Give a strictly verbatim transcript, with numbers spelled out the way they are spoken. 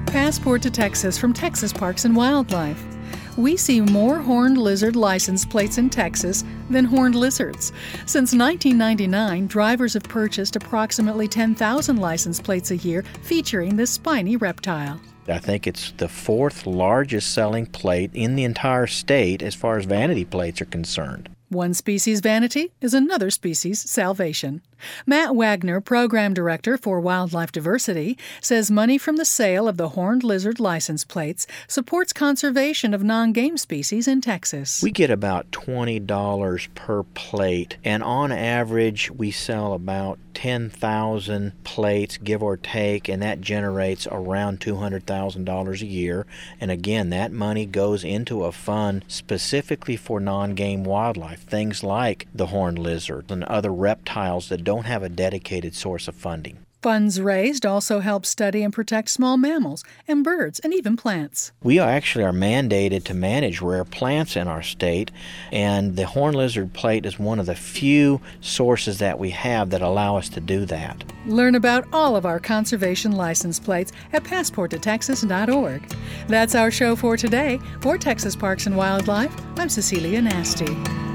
Passport to Texas from Texas Parks and Wildlife. We see more horned lizard license plates in Texas than horned lizards. Since nineteen ninety-nine, drivers have purchased approximately ten thousand license plates a year featuring this spiny reptile. I think it's the fourth largest selling plate in the entire state as far as vanity plates are concerned. One species' vanity is another species' salvation. Matt Wagner, Program Director for Wildlife Diversity, says money from the sale of the horned lizard license plates supports conservation of non-game species in Texas. We get about twenty dollars per plate, and on average we sell about ten thousand plates, give or take, and that generates around two hundred thousand dollars a year. And again, that money goes into a fund specifically for non-game wildlife, things like the horned lizard and other reptiles that don't have a dedicated source of funding. Funds raised also help study and protect small mammals and birds and even plants. We are actually are mandated to manage rare plants in our state, and the horned lizard plate is one of the few sources that we have that allow us to do that. Learn about all of our conservation license plates at passport to texas dot org. That's our show for today. For Texas Parks and Wildlife, I'm Cecilia Nasty.